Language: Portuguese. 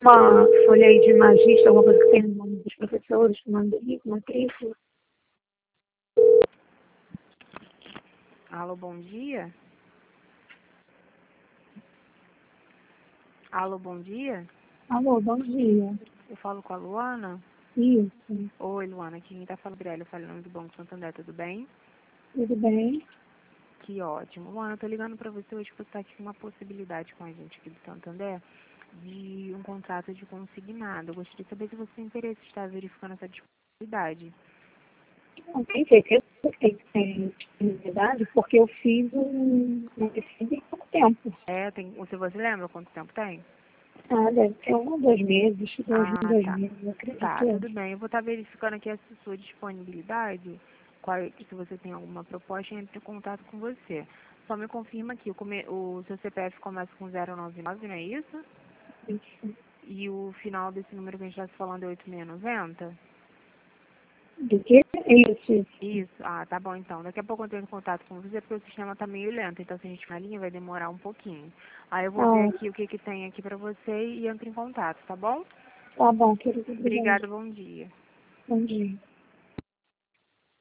uma folha aí de magista, alguma coisa que tem no nome dos professores, mandei, matrícula. Alô, bom dia? Alô, bom dia? Alô, bom dia. Eu falo com a Luana? Isso, Oi, Luana, aqui quem tá falando, Gabriela, eu falo em nome do Banco Santander, tudo bem? tudo bem? Que ótimo. Luana, eu tô ligando pra você hoje porque tá aqui uma possibilidade com a gente aqui do Santander de um contrato de consignado. Eu gostaria de saber se você tem interesse em estar verificando essa disponibilidade. Não tem certeza que tem disponibilidade, porque eu fiz um recibo há pouco tempo. Se você lembra quanto tempo tem? Deve ter 1 ou 2 meses, Ah, dois tá. meses, eu acredito Tá, eu. tudo bem. Eu vou estar verificando aqui a sua disponibilidade. Se você tem alguma proposta, entre em contato com você. Só me confirma aqui, o seu CPF começa com 099, não é isso? Isso. E o final desse número que a gente está falando é 8690? Do que? Isso. Isso. Ah, tá bom então. Daqui a pouco eu tenho contato com você, porque o sistema tá meio lento, então se a gente na linha vai demorar um pouquinho. Aí eu vou ver Ah, aqui o que que tem aqui pra você e entro em contato, tá bom? tá bom, querido. Obrigada. Obrigada, bom dia. Bom dia.